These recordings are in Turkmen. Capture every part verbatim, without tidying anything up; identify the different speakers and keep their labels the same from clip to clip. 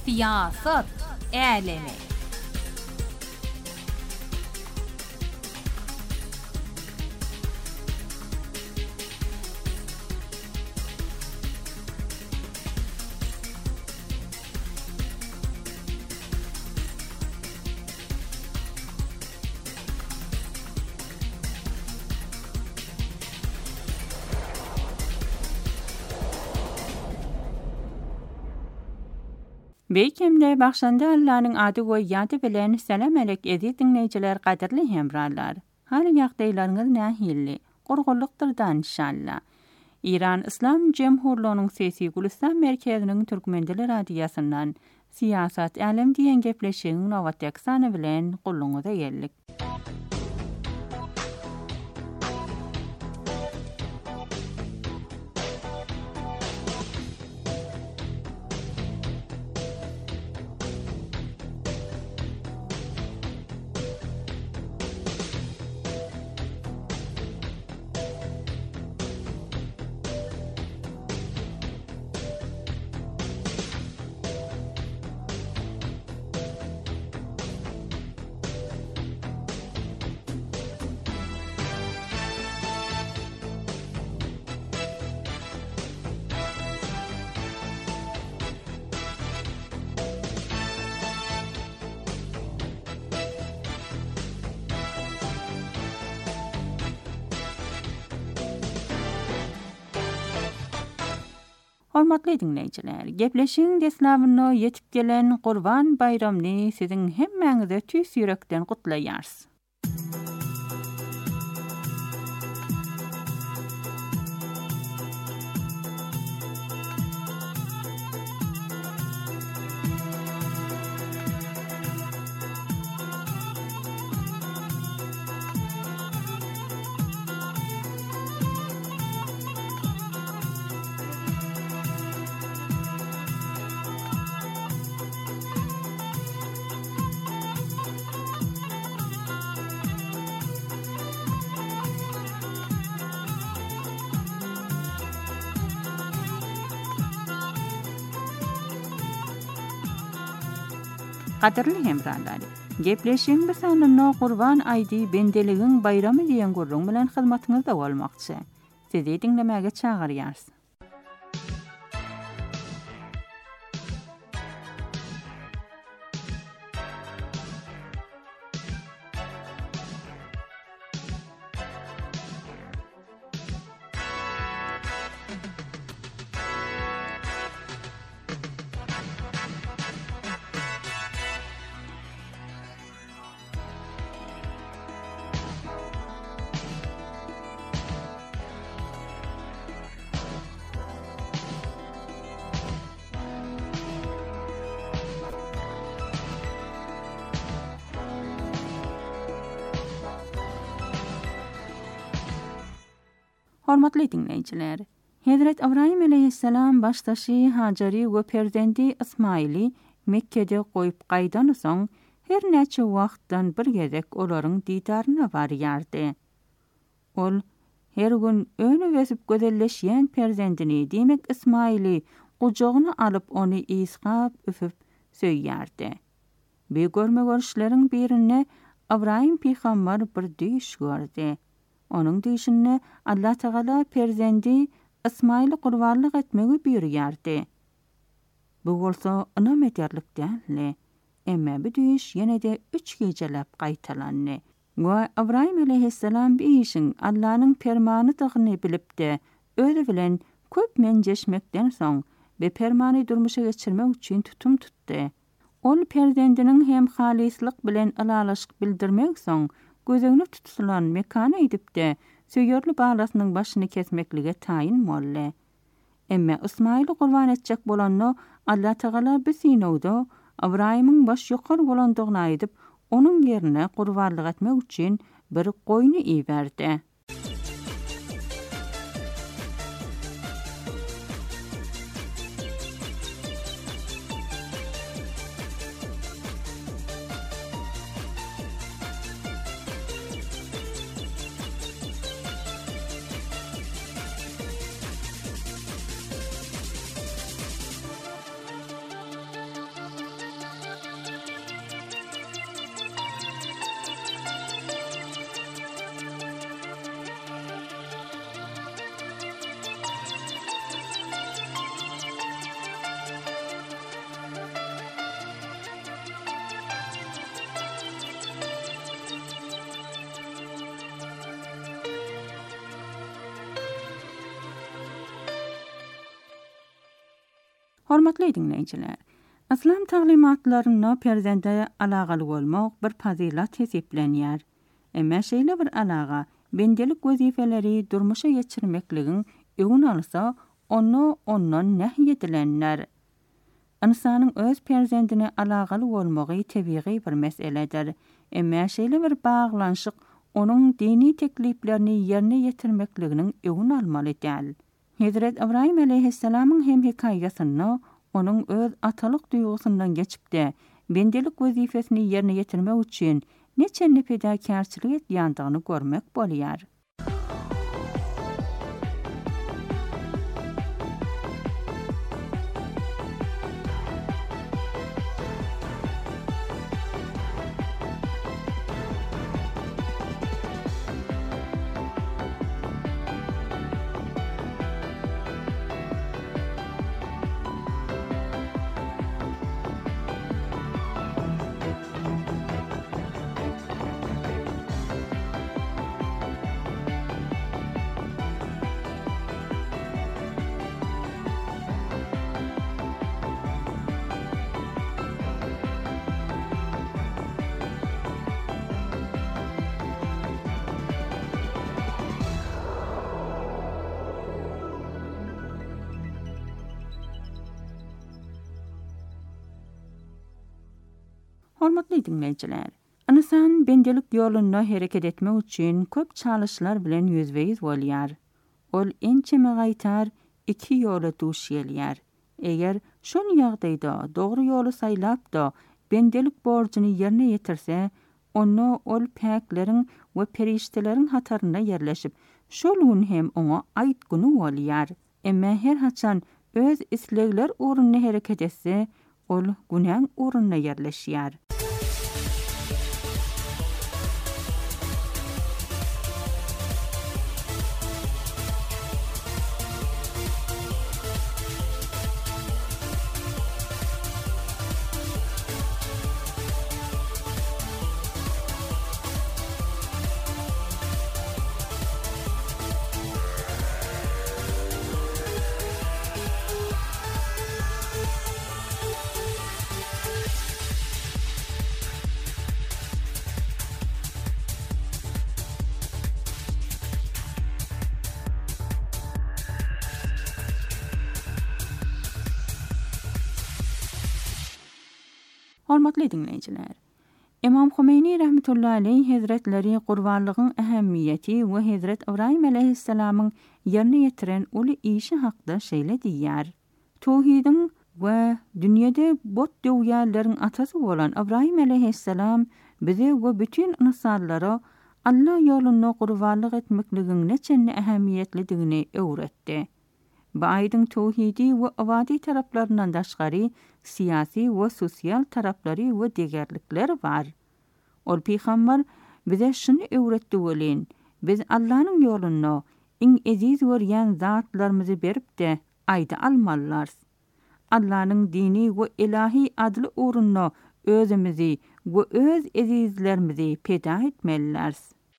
Speaker 1: Siyaset alemi.
Speaker 2: Beýkemde başlanda Allah'ın adı we ýady bilen selam alek edi dinleýijiler gaderli hemrarlar. Hali ýagdaýlaryňyz nähilli? Gurgurlukdyrdan inşallah. İran İslam Jemhurluğunyň sesi Gülistan merkeziniň Türkmendiler radiýasyndan Siýasat alem diýen gepleşigiň nowatdak sany bilen gulluňyza geldik. Hormatly dinleýijiler, gepleşiň desnawyna ýetip gelen Gurban bayramyny siziň hemmeňize tüýs ýürekden gutlaýars. Gaderli hemrarlar, gepleşiň bu sanyna Gurban aýdy bendeligiň bayramy diýen gurrun bilen hyzmatyňyzda bolmakçy. Sizi dinlemäge çagyrýars. Hormatly dinleýijiler, Hazrat Ibrahim aleyhisselam başdaşy Hajary we perzendi İsmaili Mekke'de goýup gaýdan soň her näçe wagtdan bir gezek olaryň didaryna barýardy. Ol her gün öňe geçip gözelleşýän perzendini diýmek İsmaili gujagyna alyp ony ýyskap öpüp söýýärdi. Bu görme görüşleriň birine Ibrahim peýgamber bir düýüş gördü. Onun dişinne Allah Teala perzendi İsmail'i qurbanlyk etmegi buyurýardy. Bu bolsa anam eterlik däl. Emma bu düýüş ýene-de üç gejelep gaýtalandy. Wa Ibrahim aleyhisselam bu işin Allah'ın fermanydygyny bilipdi. Öýle bilen köp menjeşmekden soň be fermany durmuşa geçirmek üçin tutum tutdy. Ol perzendiniň hem halislik bilen alalaşyk bildirmek soň gözüňi tutsulan mekana edipde söýörli balasynyň başyny kesmeklige taýin bolla. Emma İsmail'i qurban etjek bolany Allah Teala bu sinowda Ibrahimyň baş ýokary bolandygyny aýdyp, onuň ýerine qurbanlyk etmek üçin bir goýny iýberdi. Hormatly dinleyijiler, İslam taglimatlaryna perzende alagaly bolmak bir fazilat hesiplenýär. Emma şeýle bir alaga bendelik wezifeleri durmuşa geçirmekligiň öňüni alsa, onu ondan nähy edilenler. İnsanyň öz perzendine alagaly bolmagy tebiği bir meseledir. Emma şeýle bir baglanşyk onuň dini tekliplerini ýerine ýetirmekliginiň öňüni almaly däl. Hazrat Ibrahim aleyhisselamyň hem hikayasyny onuň öz atalyk duýgusyndan geçipde bendelik wezifesini ýerine ýetirmek üçin neçe fedakarçylyk etýändigini görmek bolýar. Hormatly dinleyijiler, insan bendelik ýolunda hereket etmek üçin köp çalyşlar bilen ýüzbeýiz bolýar. Ol ençeme gaýtar iki ýola duş gelýär. Eger şol ýagdaýda dogry ýoly saýlap da bendelik borjyny ýerine ýetirse, onu ol päkleriň we perişteleriň hataryna ýerleşip, şol gün hem oňa aýtgyny bolýar. Emma her haçan öz islegler uğruna hereket etse, ol günäň uğruna ýerleşýär. Hormatly dinleyijiler, İmam Humeyni rahmetullahi aleyh hazretleri gurbanlygyň ähemmiýeti we Hazrat Ibrahim aleyhisselamyň ýerine ýetiren uly işi hakda şeýle diýär. Tawhidiň we dünýede bot döwýärleriň atasy bolan Ibrahim aleyhisselam bize we bütün insanlara Allah ýolunda gurbanlyk etmekligiň neçe ähemmiýetlidigini öwretdi. Bu aýdyň tawhidi we ibadi taraplaryndan daşgary siyasi we sosial taraplary we degerlikler bar. Ol peýgamber bize şunu öwretdi bolen: biz Allah'ın ýolunda iň eziz görýän zatlarymyzy beripde aýda almallar. Allah'ın dini we ilahi adly uğruna özümizi we öz ezizlerimizi peda etmeliler.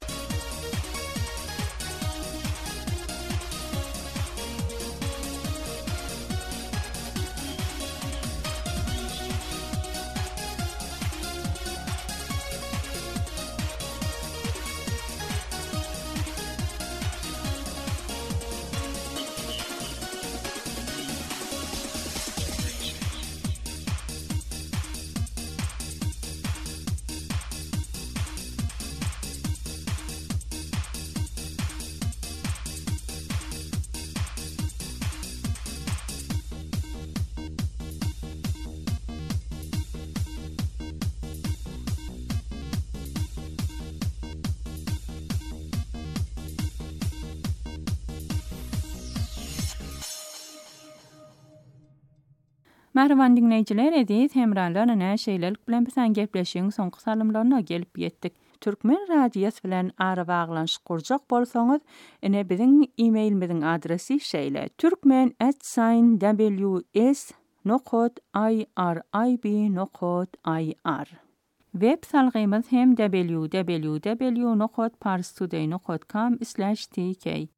Speaker 2: Merhaban dinleyijiler, ediz hemralarına näşeýlelik bilen bilen gepleşiň soňky salymlaryna gelip ýetdik. Türkmen radiýasy bilen ara baglanşyk kurjak bolsaňyz, ene biziň e-mailimiziň adresi şeýle: türkmen at w s nokta i r i b nokta i r. Web salgymyz hem w w w nokta parstoday nokta com slash t k.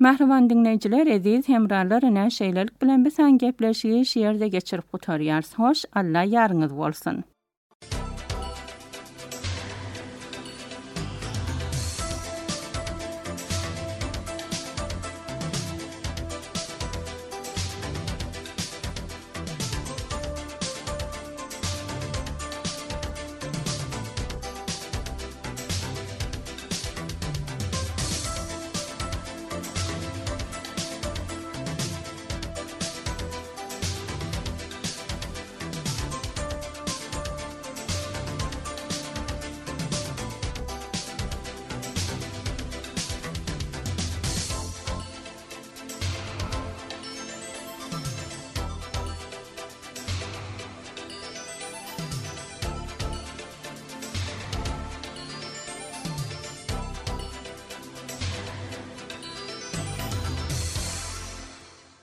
Speaker 2: Mahriban dinleyiciler, ediz hemrarlar ene şeylelik bilen besan gepleşigi şiýerde geçirip gutarýars. Hoş, Allah ýarňyz bolsun.